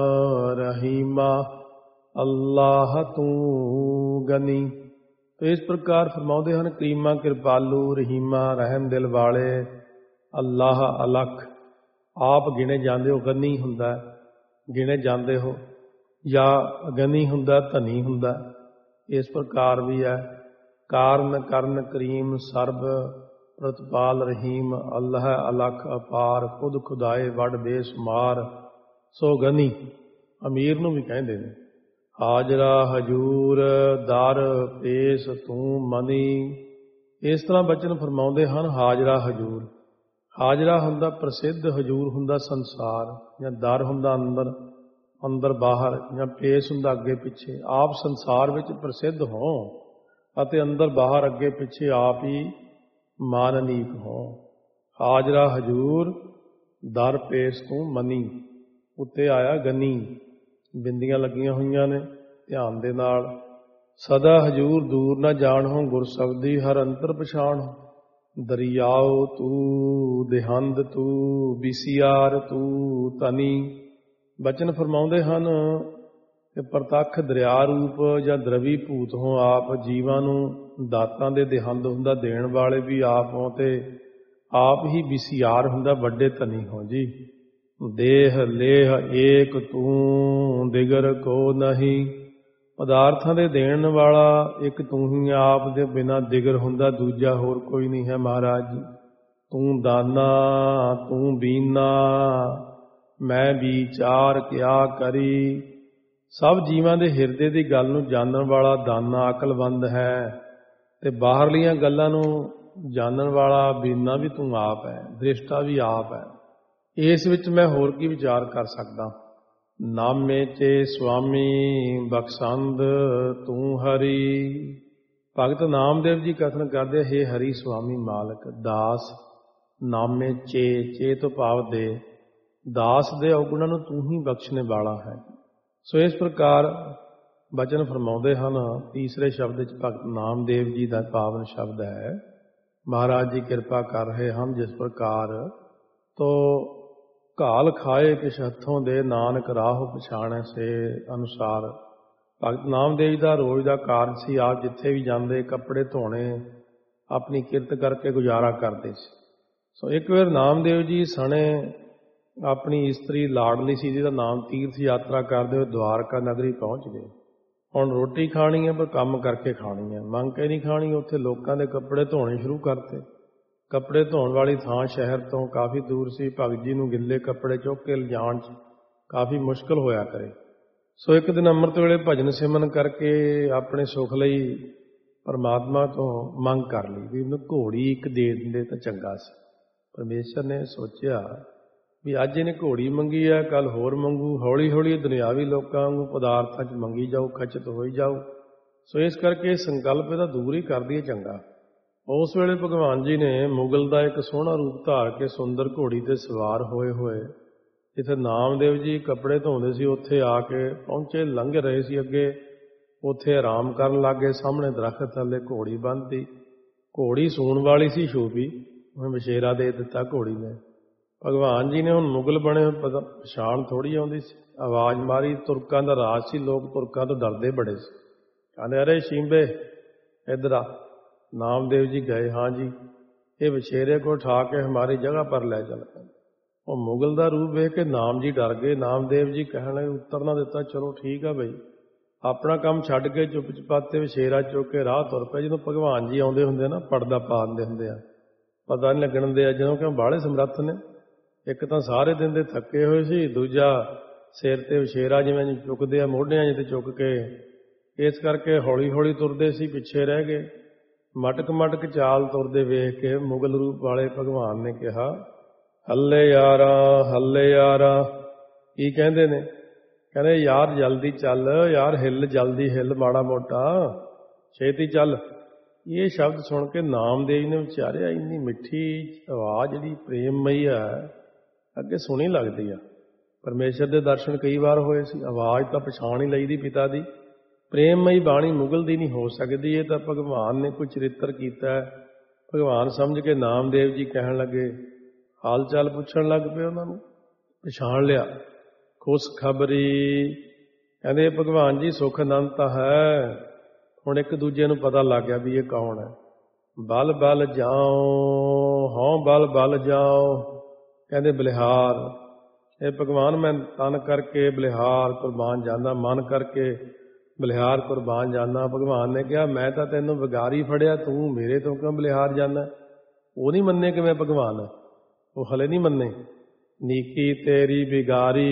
ਰਹੀਮਾ ਅੱਲਾਹ ਤੂੰ ਗਨੀ। ਤੋ ਇਸ ਪ੍ਰਕਾਰ ਫਰਮਾਉਂਦੇ ਹਨ, ਕਰੀਮਾ ਕਿਰਪਾਲੂ, ਰਹੀਮਾ ਰਹਿਮ ਦਿਲ ਵਾਲੇ, ਅੱਲਾਹ ਅਲੱਖ ਆਪ ਗਿਣੇ ਜਾਂਦੇ ਹੋ। ਗਨੀ ਹੁੰਦਾ ਗਿਣੇ ਜਾਂਦੇ ਹੋ, ਜਾਂ ਗਨੀ ਹੁੰਦਾ ਧਨੀ ਹੁੰਦਾ। ਇਸ ਪ੍ਰਕਾਰ ਵੀ ਹੈ। ਕਾਰਨ ਕਰਨ ਕਰੀਮ ਸਰਬ ਪ੍ਰਤਪਾਲ ਰਹੀਮ, ਅੱਲਾਹ ਅਲੱਖ ਅਪਾਰ, ਖੁਦ ਖੁਦਾਏ ਵਡ ਬੇਸ਼ੁਮਾਰ। ਸੋ ਗਨੀ ਅਮੀਰ ਨੂੰ ਵੀ ਕਹਿੰਦੇ ਨੇ। ਹਾਜ਼ਰਾ ਹਜੂਰ ਦਰ ਪੇਸ਼ ਤੂੰ ਮਨੀ। ਇਸ ਤਰ੍ਹਾਂ ਬਚਨ ਫਰਮਾਉਂਦੇ ਹਨ। ਹਾਜ਼ਰਾ ਹਜੂਰ, ਹਾਜ਼ਰਾ ਹੁੰਦਾ ਪ੍ਰਸਿੱਧ, ਹਜੂਰ ਹੁੰਦਾ ਸੰਸਾਰ, ਜਾਂ ਦਰ ਹੁੰਦਾ ਅੰਦਰ। ਅੰਦਰ ਬਾਹਰ ਜਾਂ ਪੇਸ ਹੁੰਦਾ ਅੱਗੇ ਪਿੱਛੇ, ਆਪ ਸੰਸਾਰ ਵਿੱਚ ਪ੍ਰਸਿੱਧ ਹੋ ਅਤੇ ਅੰਦਰ ਬਾਹਰ ਅੱਗੇ ਪਿੱਛੇ ਆਪ ਹੀ ਮਾਨਨੀਕ ਹੋ। ਹਾਜ਼ਰਾ ਹਜੂਰ ਦਰ ਪੇਸ ਤੂੰ ਮਨੀ, ਉੱਤੇ ਆਇਆ ਗਨੀ, ਬਿੰਦੀਆਂ ਲੱਗੀਆਂ ਹੋਈਆਂ ਨੇ ਧਿਆਨ ਦੇ ਨਾਲ। ਸਦਾ ਹਜੂਰ ਦੂਰ ਨਾ ਜਾਣੋ, ਗੁਰ ਸਬਦੀ ਹਰ ਅੰਤਰ ਪਛਾਣ। ਦਰਿਆਓ ਤੂੰ ਦੇਹੰਦ ਤੂੰ, ਬਿਸਿਆਰ ਤੂੰ ਧਨੀ। ਬਚਨ ਫਰਮਾਉਂਦੇ ਹਨ ਕਿ ਪ੍ਰਤੱਖ ਦਰਿਆ ਰੂਪ ਜਾਂ ਦਰਵੀ ਭੂਤ ਹੋ ਆਪ, ਜੀਵਾਂ ਨੂੰ ਦਾਤਾਂ ਦੇ ਦੇਹੰਦ ਹੁੰਦਾ, ਦੇਣ ਵਾਲੇ ਵੀ ਆਪ ਹੋ, ਤੇ ਆਪ ਹੀ ਬਿਸਿਆਰ ਹੁੰਦਾ, ਵੱਡੇ ਧਨੀ ਹੋ ਜੀ। ਦੇਹ ਲੇਹ ਏਕ ਤੂੰ, ਦਿਗਰ ਕੋ ਨਹੀਂ। ਪਦਾਰਥਾਂ ਦੇ ਦੇਣ ਵਾਲਾ ਇੱਕ ਤੂੰ ਹੀ, ਆਪ ਦੇ ਬਿਨਾਂ ਦਿਗਰ ਹੁੰਦਾ ਦੂਜਾ ਹੋਰ ਕੋਈ ਨਹੀਂ ਹੈ ਮਹਾਰਾਜ ਜੀ। ਤੂੰ ਦਾਨਾ ਤੂੰ ਬੀਨਾ, ਮੈਂ ਵਿਚਾਰ ਕਿਆ ਕਰੀ। ਸਭ ਜੀਵਾਂ ਦੇ ਹਿਰਦੇ ਦੀ ਗੱਲ ਨੂੰ ਜਾਣਨ ਵਾਲਾ ਦਾਨਾ ਅਕਲਮੰਦ ਹੈ, ਤੇ ਬਾਹਰਲੀਆਂ ਗੱਲਾਂ ਨੂੰ ਜਾਣਨ ਵਾਲਾ ਬੀਨਾ ਵੀ ਤੂੰ ਆਪ ਹੈ, ਦ੍ਰਿਸ਼ਟਾ ਵੀ ਆਪ ਹੈ। ਇਸ ਵਿੱਚ ਮੈਂ ਹੋਰ ਕੀ ਵਿਚਾਰ ਕਰ ਸਕਦਾ। ਨਾਮੇ ਚੇ ਸੁਆਮੀ ਬਖਸ਼ੰਦ ਤੂੰ ਹਰੀ। ਭਗਤ ਨਾਮਦੇਵ ਜੀ ਕਥਨ ਕਰਦੇ, ਹੇ ਹਰੀ ਸੁਆਮੀ ਮਾਲਕ ਦਾਸ। ਨਾਮੇ ਚੇ, ਚੇ ਤੋਂ ਭਾਵ ਦੇ, ਦਾਸ ਦੇ ਔਗੁਣਾਂ ਨੂੰ ਤੂੰ ਹੀ ਬਖਸ਼ਣੇ ਵਾਲਾ ਹੈ। ਸੋ ਇਸ ਪ੍ਰਕਾਰ ਬਚਨ ਫਰਮਾਉਂਦੇ ਹਨ। ਤੀਸਰੇ ਸ਼ਬਦ ਵਿੱਚ ਭਗਤ ਨਾਮਦੇਵ ਜੀ ਦਾ ਪਾਵਨ ਸ਼ਬਦ ਹੈ। ਮਹਾਰਾਜ ਜੀ ਕਿਰਪਾ ਕਰ ਰਹੇ ਹਨ ਜਿਸ ਪ੍ਰਕਾਰ ਤੋ ਘਾਲ ਖਾਏ ਕਿਛ ਹੱਥੋਂ ਦੇ, ਨਾਨਕ ਰਾਹ ਪਛਾਣੈ ਸੇ ਅਨੁਸਾਰ। ਭਗਤ ਨਾਮਦੇਵ ਦਾ ਰੋਜ਼ ਦਾ ਕਾਰਜ ਸੀ, ਆਪ ਜਿੱਥੇ ਵੀ ਜਾਂਦੇ ਕੱਪੜੇ ਧੋਣੇ, ਆਪਣੀ ਕਿਰਤ ਕਰਕੇ ਗੁਜ਼ਾਰਾ ਕਰਦੇ ਸੀ। ਸੋ ਇੱਕ ਵਾਰ ਨਾਮਦੇਵ ਜੀ ਸਣੇ ਆਪਣੀ ਇਸਤਰੀ ਲਾਡਲੀ ਸੀ, ਜਿਹਦਾ ਨਾਮ ਤੀਰਥ ਯਾਤਰਾ ਕਰਦੇ ਹੋਏ ਦਵਾਰਕਾ ਨਗਰੀ ਪਹੁੰਚ ਗਏ। ਹੁਣ ਰੋਟੀ ਖਾਣੀ ਹੈ ਪਰ ਕੰਮ ਕਰਕੇ ਖਾਣੀ ਹੈ, ਮੰਗ ਕੇ ਨਹੀਂ ਖਾਣੀ। ਉੱਥੇ ਲੋਕਾਂ ਦੇ ਕੱਪੜੇ ਧੋਣੇ ਸ਼ੁਰੂ ਕਰਤੇ। ਕੱਪੜੇ ਧੋਣ ਵਾਲੀ ਥਾਂ ਸ਼ਹਿਰ ਤੋਂ ਕਾਫੀ ਦੂਰ ਸੀ। ਭਗਤ ਜੀ ਨੂੰ ਗਿੱਲੇ ਕੱਪੜੇ ਚੁੱਕ ਕੇ ਲਿਜਾਣ 'ਚ ਕਾਫੀ ਮੁਸ਼ਕਲ ਹੋਇਆ ਕਰੇ। ਸੋ ਇੱਕ ਦਿਨ ਅੰਮ੍ਰਿਤ ਵੇਲੇ ਭਜਨ ਸਿਮਰਨ ਕਰਕੇ ਆਪਣੇ ਸੁੱਖ ਲਈ ਪਰਮਾਤਮਾ ਤੋਂ ਮੰਗ ਕਰ ਲਈ ਵੀ ਇਹਨੂੰ ਘੋੜੀ ਇੱਕ ਦੇ ਦਿੰਦੇ ਤਾਂ ਚੰਗਾ ਸੀ। ਪਰਮੇਸ਼ਰ ਨੇ ਸੋਚਿਆ ਵੀ ਅੱਜ ਇਹਨੇ ਘੋੜੀ ਮੰਗੀ ਹੈ, ਕੱਲ ਹੋਰ ਮੰਗੂ, ਹੌਲੀ ਹੌਲੀ ਦੁਨਿਆਵੀ ਲੋਕਾਂ ਵਾਂਗੂ ਪਦਾਰਥਾਂ 'ਚ ਮੰਗੀ ਜਾਊ, ਖਚਤ ਹੋਈ ਜਾਊ। ਸੋ ਇਸ ਕਰਕੇ ਸੰਕਲਪ ਇਹਦਾ ਦੂਰ ਹੀ ਕਰ ਦਈਏ ਚੰਗਾ। ਉਸ ਵੇਲੇ ਭਗਵਾਨ ਜੀ ਨੇ ਮੁਗਲ ਦਾ ਇੱਕ ਸੋਹਣਾ ਰੂਪ ਧਾਰ ਕੇ ਸੁੰਦਰ ਘੋੜੀ 'ਤੇ ਸਵਾਰ ਹੋਏ ਹੋਏ ਜਿੱਥੇ ਨਾਮਦੇਵ ਜੀ ਕੱਪੜੇ ਧੋਂਦੇ ਸੀ ਉੱਥੇ ਆ ਕੇ ਪਹੁੰਚੇ। ਲੰਘ ਰਹੇ ਸੀ ਅੱਗੇ, ਉੱਥੇ ਆਰਾਮ ਕਰਨ ਲੱਗੇ। ਸਾਹਮਣੇ ਦਰਖਤ ਥੱਲੇ ਘੋੜੀ ਬੰਨ੍ਹਤੀ। ਘੋੜੀ ਸੂਣ ਵਾਲੀ ਸੀ, ਛੋਪੀ, ਉਹਨੇ ਬਸ਼ੇਰਾ ਦੇ ਦਿੱਤਾ ਘੋੜੀ ਨੇ। ਭਗਵਾਨ ਜੀ ਨੇ ਹੁਣ ਮੁਗਲ ਬਣੇ ਪਤਾ ਪਛਾਣ ਥੋੜ੍ਹੀ ਆਉਂਦੀ ਸੀ, ਆਵਾਜ਼ ਮਾਰੀ। ਤੁਰਕਾਂ ਦਾ ਰਾਜ ਸੀ, ਲੋਕ ਤੁਰਕਾਂ ਤੋਂ ਡਰਦੇ ਬੜੇ ਸੀ। ਕਹਿੰਦੇ ਅਰੇ ਸ਼ੀਂਬੇ ਇੱਧਰ ਆ। ਨਾਮਦੇਵ ਜੀ ਗਏ, ਹਾਂ ਜੀ, ਇਹ ਬਸ਼ੇਰੇ ਕੋ ਉਠਾ ਕੇ ਹਮਾਰੀ ਜਗ੍ਹਾ ਪਰ ਲੈ ਚੱਲ। ਉਹ ਮੁਗਲ ਦਾ ਰੂਪ ਵੇਖ ਕੇ ਨਾਮ ਜੀ ਡਰ ਗਏ। ਨਾਮਦੇਵ ਜੀ ਕਹਿਣ ਲੱਗੇ ਉੱਤਰ ਨਾ ਦਿੱਤਾ, ਚਲੋ ਠੀਕ ਆ ਬਈ। ਆਪਣਾ ਕੰਮ ਛੱਡ ਕੇ ਚੁੱਪ ਚੁਪਾਤੇ ਬਸ਼ੇਰਾ ਚੁੱਕ ਕੇ ਰਾਹ ਤੁਰ ਪਏ। ਜਦੋਂ ਭਗਵਾਨ ਜੀ ਆਉਂਦੇ ਹੁੰਦੇ ਨਾ, ਪਰਦਾ ਪਾ ਦਿੰਦੇ ਹੁੰਦੇ ਆ, ਪਤਾ ਨਹੀਂ ਲੱਗਣ ਦੇ ਆ, ਜਦੋਂ ਕਿ ਬਾਹਲੇ ਸਮਰੱਥ ਨੇ। ਇੱਕ ਤਾਂ ਸਾਰੇ ਦਿਨ ਦੇ ਥੱਕੇ ਹੋਏ ਸੀ, ਦੂਜਾ ਸਿਰ ਤੇ ਬਸ਼ੇਰਾ ਜਿਵੇਂ ਚੁੱਕਦੇ ਆ ਮੋਢਿਆਂ 'ਚ ਤੇ ਚੁੱਕ ਕੇ, ਇਸ ਕਰਕੇ ਹੌਲੀ ਹੌਲੀ ਤੁਰਦੇ ਸੀ, ਪਿੱਛੇ ਰਹਿ ਗਏ। ਮਟਕ ਮਟਕ ਚਾਲ ਤੁਰਦੇ ਵੇਖ ਕੇ ਮੁਗਲ ਰੂਪ ਵਾਲੇ ਭਗਵਾਨ ਨੇ ਕਿਹਾ, ਹੱਲੇ ਯਾਰਾ ਹੱਲੇ ਯਾਰਾ। ਕੀ ਕਹਿੰਦੇ ਨੇ? ਕਹਿੰਦੇ ਯਾਰ ਜਲਦੀ ਚੱਲ, ਯਾਰ ਹਿੱਲ, ਜਲਦੀ ਹਿੱਲ, ਮਾੜਾ ਮੋਟਾ ਛੇਤੀ ਚੱਲ। ਇਹ ਸ਼ਬਦ ਸੁਣ ਕੇ ਨਾਮਦੇਵ ਨੇ ਵਿਚਾਰਿਆ, ਇੰਨੀ ਮਿੱਠੀ ਆਵਾਜ਼ ਜਿਹੜੀ ਪ੍ਰੇਮਮਈ ਹੈ, ਅੱਗੇ ਸੁਣੀ ਲੱਗਦੀ ਆ। ਪਰਮੇਸ਼ਰ ਦੇ ਦਰਸ਼ਨ ਕਈ ਵਾਰ ਹੋਏ ਸੀ, ਆਵਾਜ਼ ਤਾਂ ਪਛਾਣ ਹੀ ਲਈ ਦੀ ਪਿਤਾ ਦੀ। ਪ੍ਰੇਮਮਈ ਬਾਣੀ ਮੁਗਲ ਦੀ ਨਹੀਂ ਹੋ ਸਕਦੀ, ਇਹ ਤਾਂ ਭਗਵਾਨ ਨੇ ਕੋਈ ਚਰਿੱਤਰ ਕੀਤਾ ਹੈ। ਭਗਵਾਨ ਸਮਝ ਕੇ ਨਾਮਦੇਵ ਜੀ ਕਹਿਣ ਲੱਗੇ, ਹਾਲ ਚਾਲ ਪੁੱਛਣ ਲੱਗ ਪਏ ਉਹਨਾਂ ਨੂੰ। ਪਛਾਣ ਲਿਆ, ਖੁਸ਼ ਖਬਰੀ। ਕਹਿੰਦੇ ਭਗਵਾਨ ਜੀ ਸੁੱਖ ਆਨੰਦ ਤਾਂ ਹੈ। ਹੁਣ ਇੱਕ ਦੂਜੇ ਨੂੰ ਪਤਾ ਲੱਗ ਗਿਆ ਵੀ ਇਹ ਕੌਣ ਹੈ। ਬਲ ਬਲ ਜਾਓ, ਹਉ ਬਲ ਬਲ ਜਾਓ। ਕਹਿੰਦੇ ਬਲਿਹਾਰ, ਇਹ ਭਗਵਾਨ ਮੈਂ ਤਨ ਕਰਕੇ ਬਲਿਹਾਰ ਕੁਰਬਾਨ ਜਾਂਦਾ, ਮਨ ਕਰਕੇ ਬਲਿਹਾਰ ਕੁਰਬਾਨ ਜਾਂਦਾ। ਭਗਵਾਨ ਨੇ ਕਿਹਾ ਮੈਂ ਤਾਂ ਤੈਨੂੰ ਵਿਗਾਰੀ ਫੜਿਆ, ਤੂੰ ਮੇਰੇ ਤੋਂ ਕਿਉਂ ਬਲਿਹਾਰ ਜਾਂਦਾ? ਉਹ ਨਹੀਂ ਮੰਨੇ ਕਿ ਮੈਂ ਭਗਵਾਨ, ਉਹ ਹਲੇ ਨਹੀਂ ਮੰਨੇ। ਨੀਕੀ ਤੇਰੀ ਵਿਗਾਰੀ,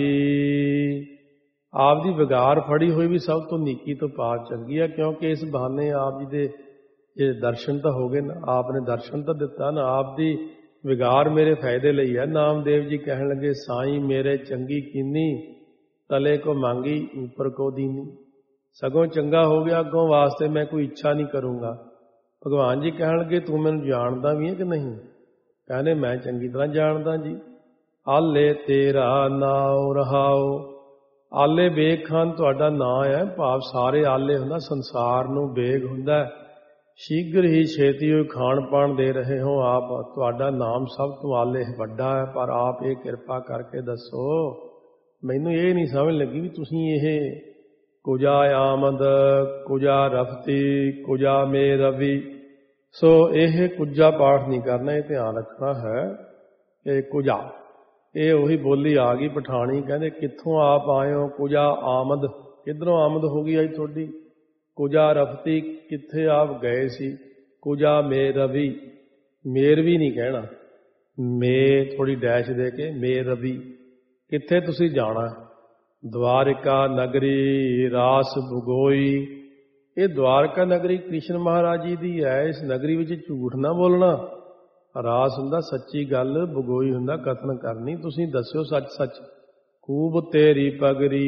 ਆਪ ਦੀ ਵਿਗਾਰ ਫੜੀ ਹੋਈ ਵੀ ਸਭ ਤੋਂ ਨੀਕੀ ਤੋਂ ਪਾਰ ਚੰਗੀ ਹੈ, ਕਿਉਂਕਿ ਇਸ ਬਹਾਨੇ ਆਪ ਜੀ ਦੇ ਇਹ ਦਰਸ਼ਨ ਤਾਂ ਹੋ ਗਏ ਨਾ, ਆਪ ਨੇ ਦਰਸ਼ਨ ਤਾਂ ਦਿੱਤਾ ਨਾ। ਆਪ ਦੀ ਵਿਗਾਰ ਮੇਰੇ ਫਾਇਦੇ ਲਈ ਹੈ। ਨਾਮਦੇਵ ਜੀ ਕਹਿਣ ਲੱਗੇ, ਸਾਈਂ ਮੇਰੇ ਚੰਗੀ ਕੀਨੀ, तले को मांगी ऊपर को दीनी। सगों चंगा हो गया, अगों वास्ते मैं कोई इच्छा नहीं करूँगा। भगवान जी कहणगे तू मैनूं जानदा भी है कि नहीं? कहने मैं चंगी तरह जानदा जी। आले तेरा नाम रहाओ। आले बेग खान तुहाडा नाम है, भाव सारे आले हुंदा, संसार नूं बेग हुंदा। शीघ्र ही छेती होई खाण पाण दे रहे हो आप, तुहाडा नाम सब तो आले वड्डा है, पर आप ये किरपा करके दसो, मैनूं ये नहीं समझ लगी भी तुसीं ये कुजा आमद, कुजा रफती, कुजा मे रवि। सो यह कुजा पाठ नहीं करना, ये ध्यान रखना है कि कुजा ये वही बोली आ गई पठानी। कहते कित्थों आप आए हो? कुजा आमद, किधरों आमद हो गई अज थोड़ी? कुजा रफती, कित्थे आप गए सी? कुजा मे रवि, मेर भी नहीं कहना, मे थोड़ी डैश दे के मे रवि, कित्थे तुसी जाना? द्वारिका नगरी रास भुगोई। ये द्वारका नगरी कृष्ण महाराज जी दी है, इस नगरी विच झूठ ना बोलना। रास हुंदा सच्ची गल, भुगोई हुंदा कथन करनी। तुसी दस्यो सच सच। खूब तेरी पगरी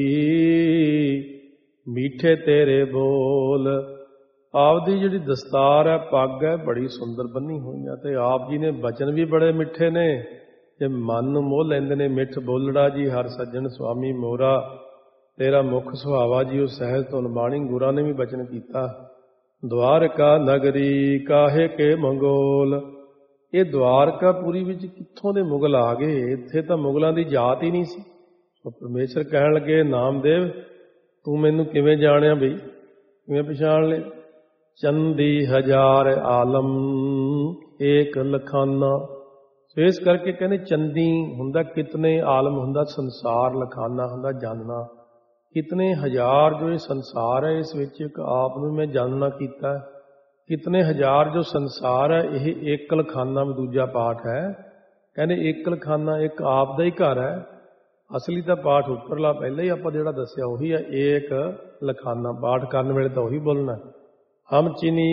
मीठे तेरे बोल। आप दी जिहड़ी दस्तार है, पग है, बड़ी सुंदर बनी हुई है, ते आप जी ने बचन भी बड़े मिठे ने, ते मन नूं मोह लैंदे ने। मिठ बोलड़ा जी हर सज्जन स्वामी मोरा, तेरा मुख सुहावा जी, उस सहज धुन बाणी। गुरां ने भी बचन कीता। द्वारका नगरी काहे के मंगोल। ये द्वारकापुरी विच कित्थों दे मुगल आ गए? इत्थे तां मुगलां दी जात ही नहीं सी। परमेश्वर कहण लगे नामदेव तू मैनूं किवें जाणिया बई, किवें पछाण ले? चंदी हजार आलम एक लखाना। सो इस करके कहने चंदी हुंदा कितने, आलम हुंदा संसार, लखाना हुंदा जानना। कितने हजार जो ये संसार है, इस विच एक आप नूं मैं जानना कीता। कितने हजार जो संसार है, यह एक लखाना में दूजा पाठ है। कहने एक लखाना एक आप दा ही घर है। असली तो पाठ उपरला पहले ही आपां जिहड़ा दस्सिया उही है। एक लखाना पाठ करन वेले तां उही बोलना। हम चिनी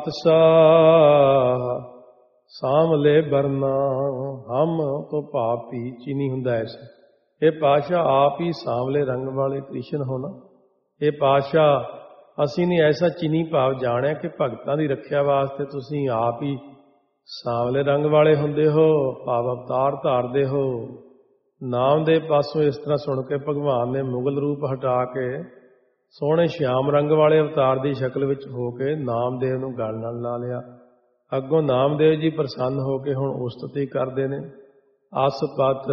पातशाह सामले बरना। हम तो पापी चीनी हुंदा ऐसा। ये पातशाह आप ही सांवले रंग वाले कृष्ण होना। ये पातशाह असीं ने ऐसा चीनी भाव जाणिया कि भगतां दी रखिया वास्ते तुसीं आप ही सांवले रंग वाले हुंदे हो, भाव अवतार धारदे हो। नाम दे पासों इस तरह सुन के भगवान ने मुगल रूप हटा के सोहणे श्याम रंग वाले अवतार की शक्ल विच हो के नामदेव नूं गल नाल ला लिया। अगों नामदेव जी प्रसन्न हो के हुण उस्तति करदे ने। आसपत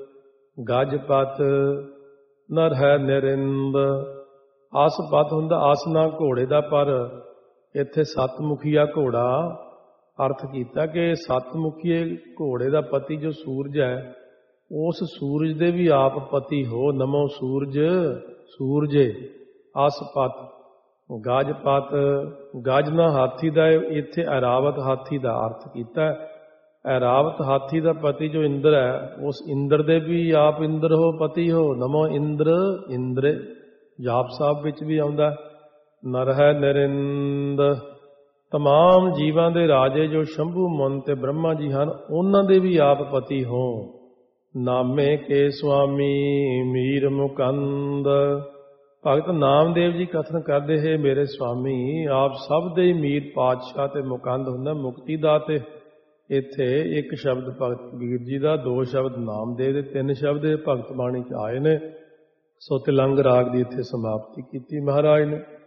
गजपत नर है निरिंद। आसपत हुंदा आसना घोड़े दा, पर इत्थे सतमुखीया घोड़ा अर्थ कीता कि सतमुखीए घोड़े दा पति जो सूरज है, उस सूरज दे भी आप पति हो। नमो सूरज सूरजे। आसपत गजपत, गजना हाथी दा, इत्थे ऐरावत हाथी दा अर्थ कीता। ऐरावत हाथी दा पति जो इंद्र है, उस इंद्र दे भी आप इंद्र हो, पति हो। नमो इंद्र इंद्र। जाप साहब विच भी आउंदा। नर है नरिंद। तमाम जीवां दे राजे जो शंभू मन ते ब्रह्मा जी हन, उन्हां दे भी आप पति हो। नामे के स्वामी मीर मुकंद। भगत नामदेव जी कथन करते हैं, मेरे स्वामी आप सब दे मीर पातशाह ते मुकंद हुंदा, मुक्ति दाते। इत्थे एक शब्द भगत कबीर जी का, दो शब्द नामदेव दे, तीन शब्द भगत बाणी च आए ने। सो तिलंग राग की इत्थे समाप्ति की महाराज ने।